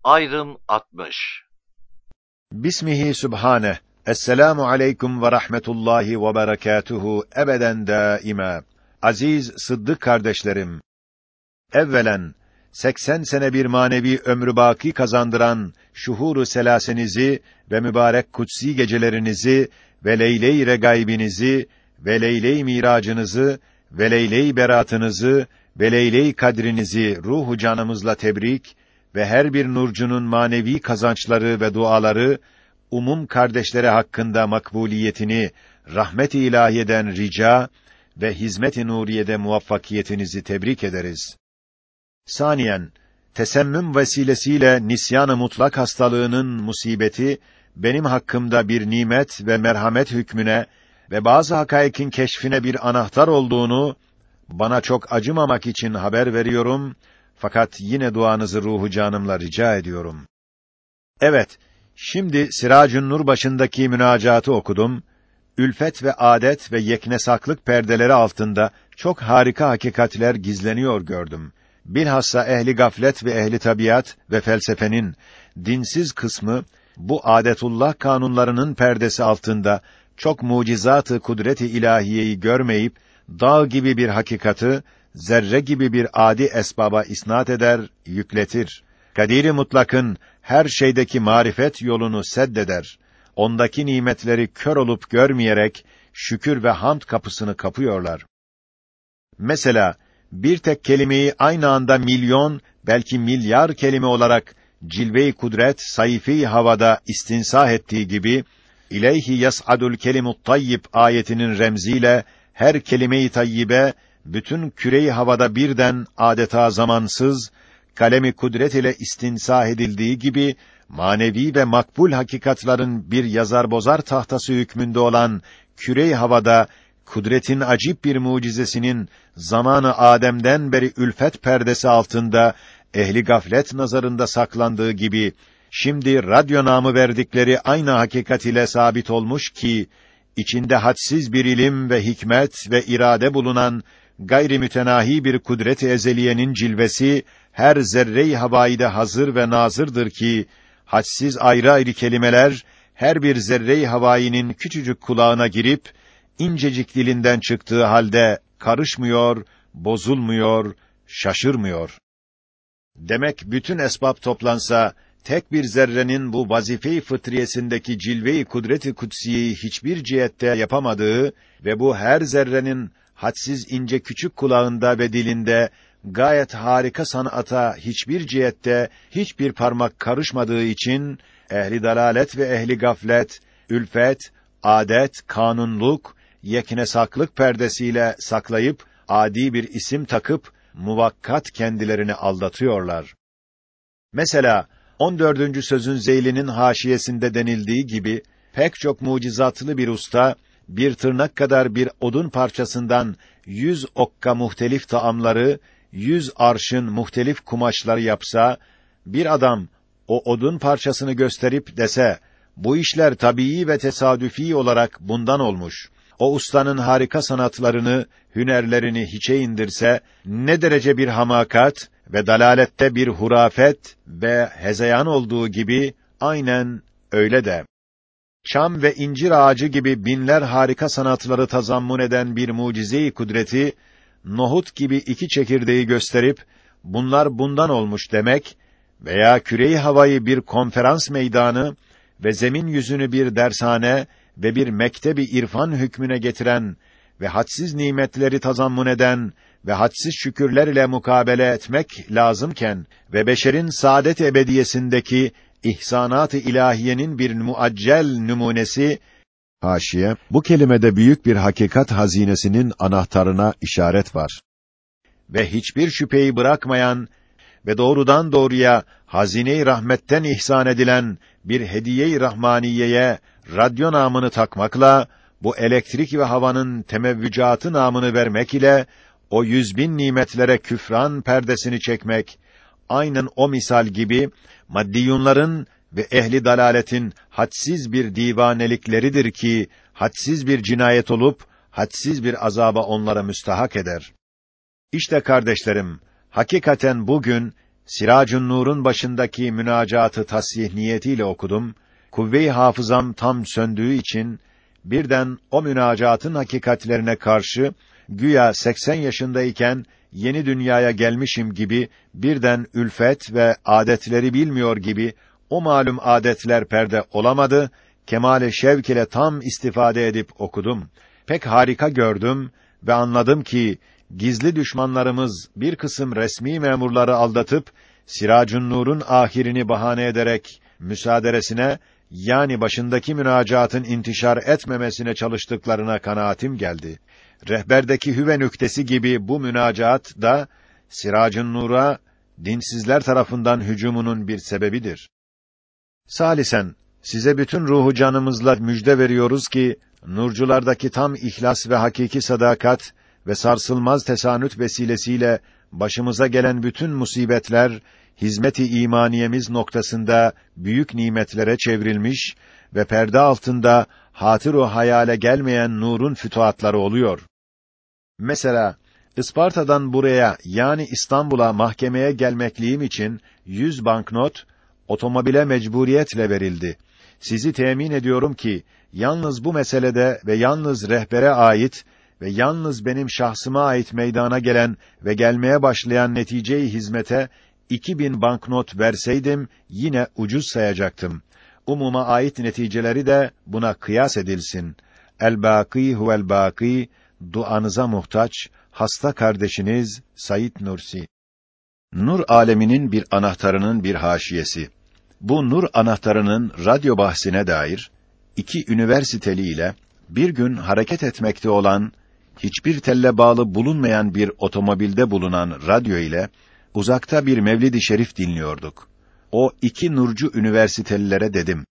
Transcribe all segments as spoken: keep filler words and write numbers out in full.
Ayrım altmış. Bismihi Sübhane. Esselamu aleyküm ve rahmetullahi ve berekatuhu ebeden daima. Aziz Sıddık kardeşlerim, evvelen seksen sene bir manevi ömrü baki kazandıran şuhuru selasenizi ve mübarek kutsi gecelerinizi ve leyle-i regaibinizi ve leyle-i miracınızı ve leyle-i beratınızı ve leyle-i kadrinizi ruhu canımızla tebrik ve her bir nurcunun manevi kazançları ve duaları umum kardeşleri hakkında makbuliyetini rahmet-i ilahiyeden rica ve hizmet-i nuriyede muvaffakiyetinizi tebrik ederiz. Saniyen, tesemmüm vesilesiyle nisyan-ı mutlak hastalığının musibeti benim hakkımda bir nimet ve merhamet hükmüne ve bazı hakaikin keşfine bir anahtar olduğunu bana çok acımamak için haber veriyorum. Fakat yine duanızı ruhu canımla rica ediyorum. Evet, şimdi Siracun Nur başındaki münacatı okudum. Ülfet ve adet ve yeknesaklık perdeleri altında çok harika hakikatler gizleniyor gördüm. Bilhassa ehli gaflet ve ehli tabiat ve felsefenin dinsiz kısmı bu adetullah kanunlarının perdesi altında çok mucizat-ı kudret-i ilahiyeyi görmeyip dağ gibi bir hakikatı zerre gibi bir adi esbaba isnat eder, yükletir. Kadir-i mutlakın her şeydeki marifet yolunu seddeder. Ondaki nimetleri kör olup görmeyerek şükür ve hamd kapısını kapıyorlar. Mesela bir tek kelimeyi aynı anda milyon, belki milyar kelime olarak cilve-i kudret sayfi havada istinsah ettiği gibi İleyhi yas'adul kelimut tayyib ayetinin remziyle her kelime-i tayyibe bütün küre-i havada birden adeta zamansız kalemi kudret ile istinsah edildiği gibi manevi ve makbul hakikatların bir yazar bozar tahtası hükmünde olan küre-i havada kudretin acip bir mucizesinin zamanı Adem'den beri ülfet perdesi altında ehli gaflet nazarında saklandığı gibi şimdi radyo namı verdikleri aynı hakikat ile sabit olmuş ki içinde hadsiz bir ilim ve hikmet ve irade bulunan gayri mütenahi bir kudret-i ezeliyenin cilvesi her zerre-i havaide hazır ve nazırdır ki hadsiz ayrı ayrı kelimeler her bir zerre-i havainin küçücük kulağına girip incecik dilinden çıktığı halde karışmıyor, bozulmuyor, şaşırmıyor. Demek bütün esbab toplansa tek bir zerrenin bu vazife-i fıtriyesindeki cilve-i kudret-i kutsiyeyi hiçbir cihette yapamadığı ve bu her zerrenin hadsiz ince küçük kulağında ve dilinde gayet harika sanata hiçbir cihette hiçbir parmak karışmadığı için ehli dalalet ve ehli gaflet, ülfet, adet, kanunluk, yeknesaklık perdesiyle saklayıp adi bir isim takıp muvakkat kendilerini aldatıyorlar. Mesela on dördüncü sözün zeylinin haşiyesinde denildiği gibi pek çok mucizatlı bir usta bir tırnak kadar bir odun parçasından yüz okka muhtelif taamları, yüz arşın muhtelif kumaşları yapsa, bir adam o odun parçasını gösterip dese, bu işler tabii ve tesadüfi olarak bundan olmuş. O ustanın harika sanatlarını, hünerlerini hiçe indirse, ne derece bir hamakat ve dalalette bir hurafet ve hezeyan olduğu gibi, aynen öyle de. Çam ve incir ağacı gibi binler harika sanatları tazammun eden bir mucize-i kudreti, nohut gibi iki çekirdeği gösterip, bunlar bundan olmuş demek veya küre-i havayı bir konferans meydanı ve zemin yüzünü bir dershane ve bir mektebi irfan hükmüne getiren ve hadsiz nimetleri tazammun eden ve hadsiz şükürler ile mukabele etmek lazımken ve beşerin saadet ebediyesindeki ihsanat-ı ilahiyenin bir muaccel numunesi, haşiye, bu kelimede büyük bir hakikat hazinesinin anahtarına işaret var. Ve hiçbir şüpheyi bırakmayan ve doğrudan doğruya hazine-i rahmetten ihsan edilen bir hediye-i rahmaniyeye radyo namını takmakla, bu elektrik ve havanın temevvücatı namını vermek ile, o yüz bin nimetlere küfran perdesini çekmek, aynen o misal gibi, maddiyunların ve ehli dalaletin hadsiz bir divanelikleridir ki, hadsiz bir cinayet olup, hadsiz bir azaba onlara müstahak eder. İşte kardeşlerim, hakikaten bugün, Siracun Nur'un başındaki münacatı tasih niyetiyle okudum. Kuvve-i hafızam tam söndüğü için birden o münacatın hakikatlerine karşı güya seksen yaşındayken yeni dünyaya gelmişim gibi birden ülfet ve adetleri bilmiyor gibi o malum adetler perde olamadı. Kemale şevk ile tam istifade edip okudum. Pek harika gördüm ve anladım ki gizli düşmanlarımız bir kısım resmi memurları aldatıp Siracun Nur'un ahirini bahane ederek müsaaderesine, yani başındaki münacatın intişar etmemesine çalıştıklarına kanaatim geldi. Rehberdeki hüve nüktesi gibi bu münacat da Siracun Nur'a dinsizler tarafından hücumunun bir sebebidir. Salisen, size bütün ruhu canımızla müjde veriyoruz ki nurculardaki tam ihlas ve hakiki sadakat ve sarsılmaz tesanüt vesilesiyle başımıza gelen bütün musibetler hizmet-i imaniyemiz noktasında büyük nimetlere çevrilmiş ve perde altında hatır-o hayale gelmeyen nurun fütuhatları oluyor. Mesela Isparta'dan buraya, yani İstanbul'a mahkemeye gelmekliğim için yüz banknot otomobile mecburiyetle verildi. Sizi temin ediyorum ki yalnız bu meselede ve yalnız rehbere ait ve yalnız benim şahsıma ait meydana gelen ve gelmeye başlayan netice-i hizmete iki bin banknot verseydim yine ucuz sayacaktım. Umuma ait neticeleri de buna kıyas edilsin. El-Bâkî huvel-Bâkî, duanıza muhtaç hasta kardeşiniz Said Nursi. Nur aleminin bir anahtarının bir haşiyesi. Bu nur anahtarının radyo bahsine dair iki üniversiteli ile bir gün hareket etmekte olan, hiçbir telle bağlı bulunmayan bir otomobilde bulunan radyo ile uzakta bir mevlid-i şerif dinliyorduk. O iki nurcu üniversitelilere dedim: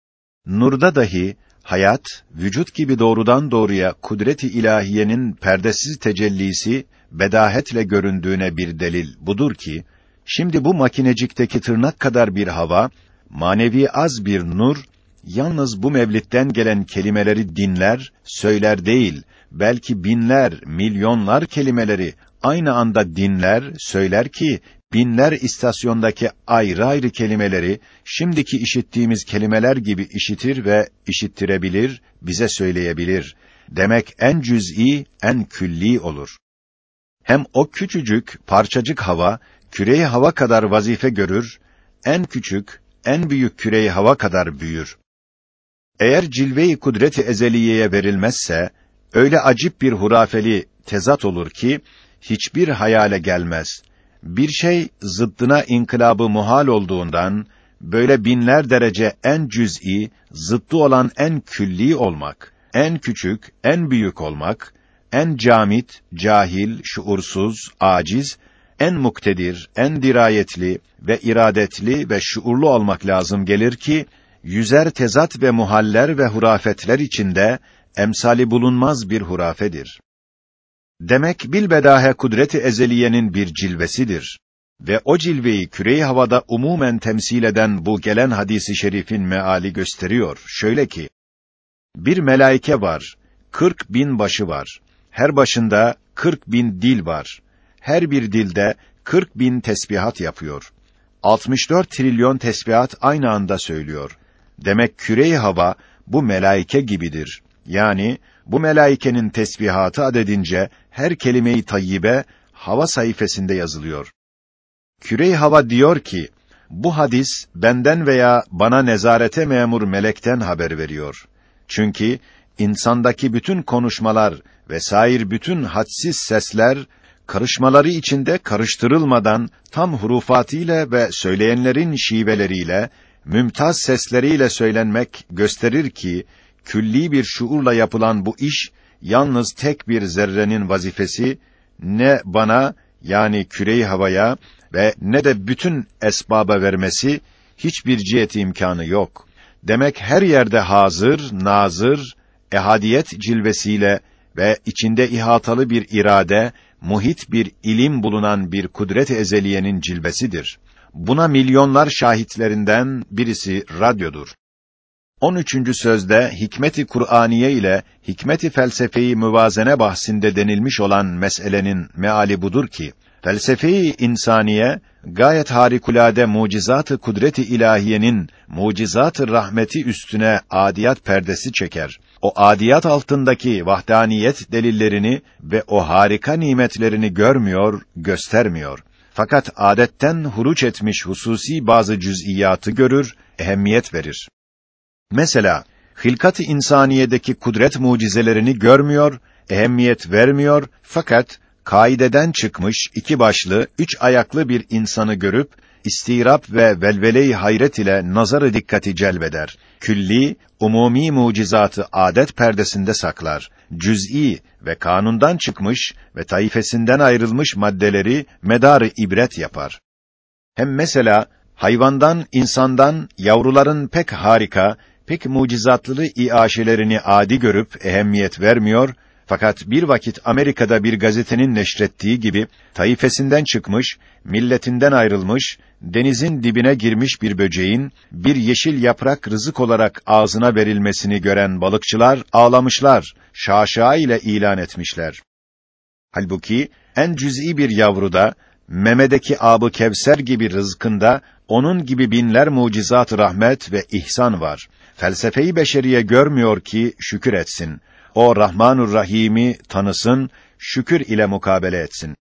Nurda dahi hayat, vücut gibi doğrudan doğruya kudret-i ilahiyenin perdesiz tecellisi bedahetle göründüğüne bir delil budur ki, şimdi bu makinecikteki tırnak kadar bir hava, manevi az bir nur, yalnız bu mevlidden gelen kelimeleri dinler, söyler değil, belki binler, milyonlar kelimeleri aynı anda dinler, söyler ki, binler istasyondaki ayrı ayrı kelimeleri, şimdiki işittiğimiz kelimeler gibi işitir ve işittirebilir, bize söyleyebilir. Demek en cüz'i, en külli olur. Hem o küçücük, parçacık hava, küre-i hava kadar vazife görür, en küçük, en büyük küre-i hava kadar büyür. Eğer cilve-i kudret-i ezeliyeye verilmezse, öyle acip bir hurafeli tezat olur ki, hiçbir hayale gelmez. Bir şey zıddına inkılabı muhal olduğundan, böyle binler derece en cüz'i, zıddı olan en külli olmak, en küçük, en büyük olmak, en camit, cahil, şuursuz, aciz, en muktedir, en dirayetli ve iradetli ve şuurlu olmak lazım gelir ki, yüzer tezat ve muhaller ve hurafetler içinde emsali bulunmaz bir hurafedir. Demek bilbedahe kudret-i ezeliyenin bir cilvesidir. Ve o cilveyi küre-i havada umumen temsil eden bu gelen hadisi şerifin meali gösteriyor. Şöyle ki, bir melaike var, kırk bin başı var. Her başında kırk bin dil var. Her bir dilde kırk bin tesbihat yapıyor. altmış dört trilyon tesbihat aynı anda söylüyor. Demek küre-i hava bu melaike gibidir. Yani bu melaikenin tesbihatı adedince her kelime-i tayyibe hava sayfasında yazılıyor. Küre-i hava diyor ki, bu hadis benden veya bana nezarete memur melekten haber veriyor. Çünkü insandaki bütün konuşmalar ve sair bütün hadsiz sesler, karışmaları içinde karıştırılmadan tam hurufatıyla ve söyleyenlerin şiveleriyle, mümtaz sesleriyle söylenmek gösterir ki, külli bir şuurla yapılan bu iş, yalnız tek bir zerrenin vazifesi, ne bana, yani küre-i havaya ve ne de bütün esbaba vermesi, hiçbir ciheti imkanı yok. Demek her yerde hazır, nazır, ehadiyet cilvesiyle ve içinde ihatalı bir irade, muhit bir ilim bulunan bir kudret-i ezeliyenin cilvesidir. Buna milyonlar şahitlerinden birisi radyodur. on üçüncü sözde hikmet-i Kur'aniye ile hikmet-i felsefeyi müvazene bahsinde denilmiş olan meselenin meali budur ki, Felsefe-i insaniye gayet harikulade mucizat-ı kudret-i ilahiyenin mucizat-ı rahmeti üstüne adiyat perdesi çeker. O adiyat altındaki vahdaniyet delillerini ve o harika nimetlerini görmüyor, göstermiyor. Fakat adetten huruç etmiş hususi bazı cüz'iyatı görür, ehemmiyet verir. Mesela hilkat-ı insaniyedeki kudret mucizelerini görmüyor, ehemmiyet vermiyor, fakat kaideden çıkmış iki başlı, üç ayaklı bir insanı görüp istirap ve velvele-i hayret ile nazarı dikkati celbeder. Külli, umumi mucizatı adet perdesinde saklar. Cüz'i ve kanundan çıkmış ve taifesinden ayrılmış maddeleri medarı ibret yapar. Hem mesela hayvandan, insandan yavruların pek harika, pek mucizatlı iaşelerini adi görüp ehemmiyet vermiyor, fakat bir vakit Amerika'da bir gazetenin neşrettiği gibi taifesinden çıkmış, milletinden ayrılmış, denizin dibine girmiş bir böceğin bir yeşil yaprak rızık olarak ağzına verilmesini gören balıkçılar ağlamışlar, şaşa ile ilan etmişler. Halbuki en cüz'i bir yavruda, memedeki Âb-ı Kevser gibi rızkında onun gibi binler mucizat rahmet ve ihsan var. Felsefe-i beşeriye görmüyor ki şükür etsin. O Rahmanur Rahim'i tanısın, şükür ile mukabele etsin.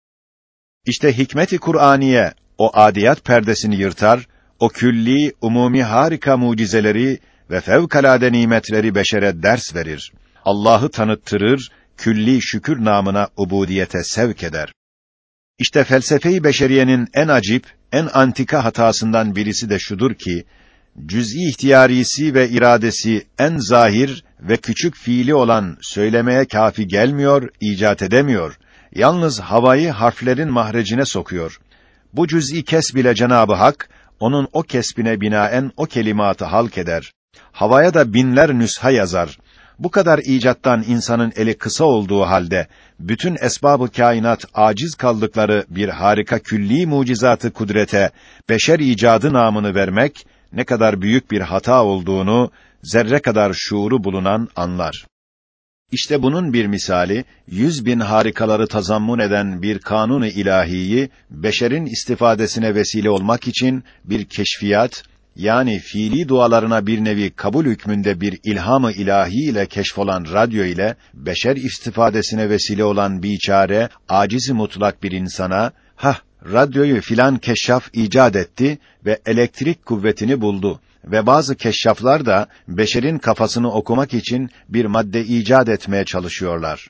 İşte hikmet-i Kur'aniye o adiyat perdesini yırtar, o külli, umumi harika mucizeleri ve fevkalade nimetleri beşere ders verir. Allah'ı tanıttırır, külli şükür namına ubudiyete sevk eder. İşte felsefe-i beşeriyenin en acip, en antika hatasından birisi de şudur ki, cüz'i ihtiyarisi ve iradesi en zahir ve küçük fiili olan söylemeye kâfi gelmiyor, icat edemiyor. Yalnız havayı harflerin mahrecine sokuyor. Bu cüz'i kes bile Cenab-ı Hak, onun o kesbine binaen o kelimatı halk eder. Havaya da binler nüsha yazar. Bu kadar icattan insanın eli kısa olduğu halde, bütün esbab-ı kainat aciz kaldıkları bir harika külli mucizatı kudrete, beşer icadı namını vermek, ne kadar büyük bir hata olduğunu, zerre kadar şuuru bulunan anlar. İşte bunun bir misali, yüz bin harikaları tazammun eden bir kanun-u ilahiyi, beşerin istifadesine vesile olmak için bir keşfiyat, yani fiili dualarına bir nevi kabul hükmünde bir ilham-ı ilahi ile keşfolan radyo ile, beşer istifadesine vesile olan biçare, aciz-i mutlak bir insana, hah, radyoyu filan keşşaf icat etti ve elektrik kuvvetini buldu ve bazı keşşaflar da beşerin kafasını okumak için bir madde icat etmeye çalışıyorlar.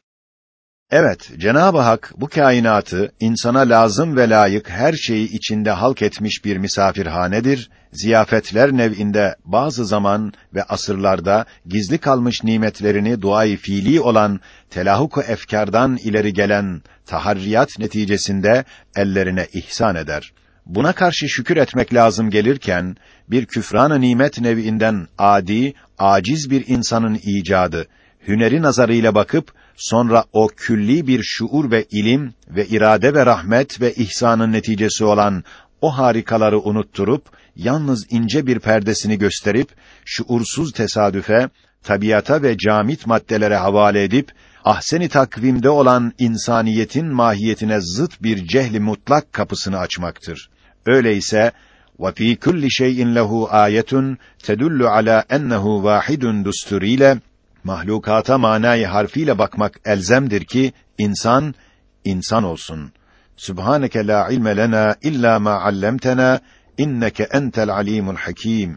Evet, Cenab-ı Hak bu kainatı insana lazım ve layık her şeyi içinde halk etmiş bir misafirhanedir. Ziyafetler nev'inde bazı zaman ve asırlarda gizli kalmış nimetlerini duayı fiili olan telahuk-u efkârdan ileri gelen taharriyat neticesinde ellerine ihsan eder. Buna karşı şükür etmek lazım gelirken bir küfran-ı nimet nev'inden adi, aciz bir insanın icadı, hüneri nazarıyla bakıp sonra o külli bir şuur ve ilim ve irade ve rahmet ve ihsanın neticesi olan o harikaları unutturup yalnız ince bir perdesini gösterip şuursuz tesadüfe, tabiata ve camit maddelere havale edip ahsen-i takvimde olan insaniyetin mahiyetine zıt bir cehli mutlak kapısını açmaktır. Öyleyse وَفِي كُلِّ شَيْءٍ لَهُ آيَةٌ تَدُلُّ عَلَى أَنَّهُ وَاحِدٌ düsturiyle mahlukata manayı harfiyle bakmak elzemdir ki insan insan olsun. Subhaneke la ilme lena illa ma allamtena inneke entel alimul hakim.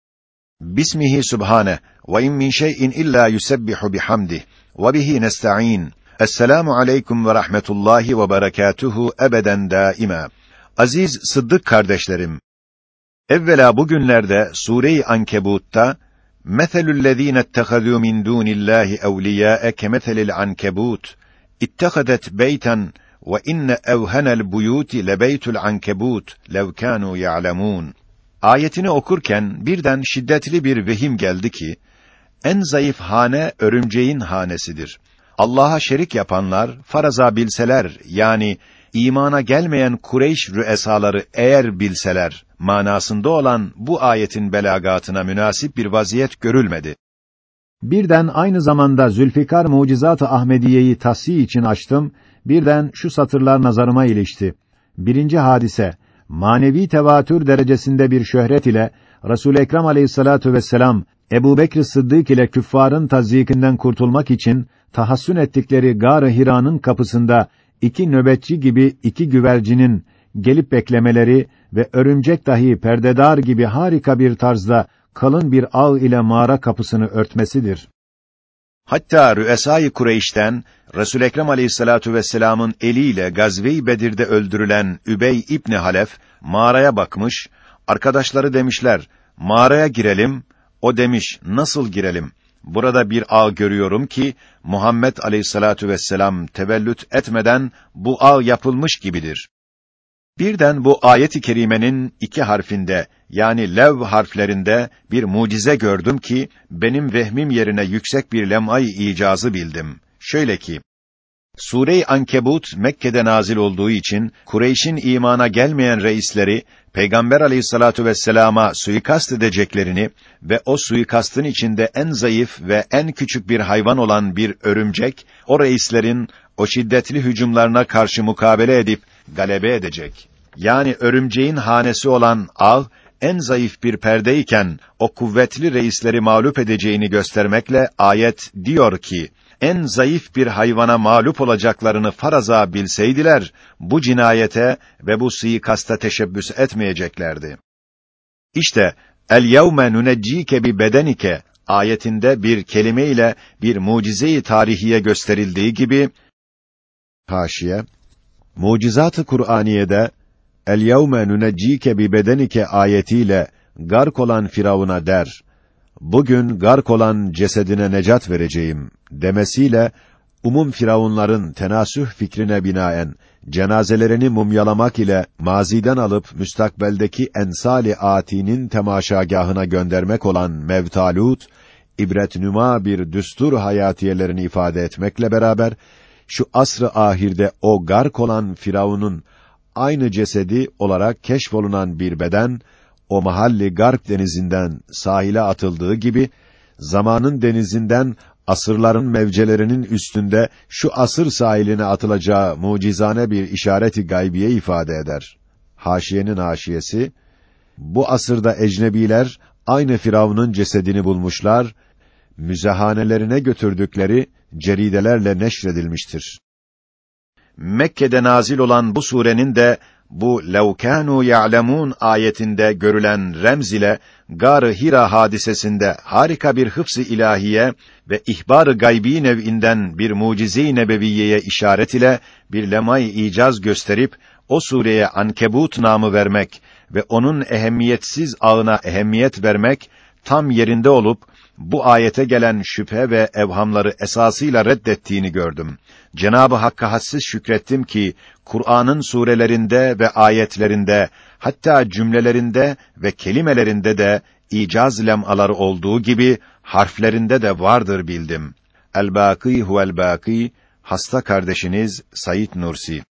Bismihi subhane ve in min şey'in illa yusebbihu bihamdih ve bihi nesta'in. Esselamu aleyküm ve rahmetullahi ve berekatuhu ebeden daima. Aziz Sıddık kardeşlerim, evvela bugünlerde Sure-i Ankebut'ta "Meselü'llezîne ittehazû min dûnillâhi evliyâe kemeselil ankebût, ittehadet beyten ve inne evhenel buyûti lebeytul ankebût lev kânû ya'lemûn." Ayetini okurken birden şiddetli bir vehim geldi ki, en zayıf hane örümceğin hanesidir. Allah'a şerik yapanlar faraza bilseler, yani imana gelmeyen Kureyş rüesaları eğer bilseler manasında olan bu ayetin belagatına münasip bir vaziyet görülmedi. Birden aynı zamanda Zülfikar Mucizat-ı Ahmediye'yi tahsih için açtım. Birden şu satırlar nazarıma ilişti. Birinci hadise, manevi tevatür derecesinde bir şöhret ile Resul-i Ekrem Aleyhissalatu vesselam Ebubekr Sıddık ile küffarın tazyikinden kurtulmak için tahassün ettikleri Gâr-ı Hira'nın kapısında iki nöbetçi gibi iki güvercinin gelip beklemeleri ve örümcek dahi perdedar gibi harika bir tarzda kalın bir ağ ile mağara kapısını örtmesidir. Hatta Rüesâ-i Kureyş'ten Resul Ekrem Aleyhissalatu vesselam'ın eliyle Gazve-i Bedir'de öldürülen Übey İbni Halef mağaraya bakmış, arkadaşları demişler: "Mağaraya girelim." O demiş: "Nasıl girelim? Burada bir ağ görüyorum ki Muhammed Aleyhissalatu vesselam tevellüt etmeden bu ağ yapılmış gibidir." Birden bu ayet-i kerimenin iki harfinde, yani lev harflerinde bir mucize gördüm ki benim vehmim yerine yüksek bir lem'ay icazı bildim. Şöyle ki, Sure-i Ankebut Mekke'de nazil olduğu için Kureyş'in imana gelmeyen reisleri Peygamber Aleyhissalatu vesselama suikast edeceklerini ve o suikastın içinde en zayıf ve en küçük bir hayvan olan bir örümcek o reislerin o şiddetli hücumlarına karşı mukabele edip galebe edecek. Yani örümceğin hanesi olan ağ en zayıf bir perdeyken o kuvvetli reisleri mağlup edeceğini göstermekle ayet diyor ki, en zayıf bir hayvana mağlup olacaklarını faraza bilseydiler, bu cinayete ve bu suikasta teşebbüs etmeyeceklerdi. İşte, el yevme nuneccike bi bedenike ayetinde bir kelime ile bir mucize-i tarihiye gösterildiği gibi, haşiye, mucizat-ı Kur'aniye'de el yevme nuneccike bi bedenike ayetiyle gark olan Firavun'a der, bugün gark olan cesedine necat vereceğim demesiyle umum firavunların tenasüh fikrine binaen cenazelerini mumyalamak ile maziden alıp müstakbeldeki ensali atinin temaşagahına göndermek olan Mevtalut, ibretnüma bir düstur hayatiyelerini ifade etmekle beraber şu asr-ı ahirde o gark olan Firavun'un aynı cesedi olarak keşfolunan bir beden, o mahalli Garp denizinden sahile atıldığı gibi, zamanın denizinden asırların mevcelerinin üstünde şu asır sahiline atılacağı mucizane bir işareti gaybiye ifade eder. Haşiyenin haşiyesi, bu asırda ecnebiler aynı Firavun'un cesedini bulmuşlar, müzehanelerine götürdükleri ceridelerle neşredilmiştir. Mekke'de nazil olan bu surenin de bu lev kânû ya'lemûn ayetinde görülen remz ile Gâr-ı Hira hadisesinde harika bir hıfz-ı ilahiye ve ihbar-ı gaybi nev'inden bir mucize-i nebeviyeye işaret ile bir lemay icaz gösterip o sureye Ankebut namı vermek ve onun ehemmiyetsiz ağına ehemmiyet vermek tam yerinde olup bu ayete gelen şüphe ve evhamları esasıyla reddettiğini gördüm. Cenab-ı Hakk'a hassiz şükrettim ki Kur'an'ın surelerinde ve ayetlerinde, hatta cümlelerinde ve kelimelerinde de icaz lemaları olduğu gibi harflerinde de vardır bildim. El-Bâkî huvel-Bâkî, hasta kardeşiniz Said Nursi.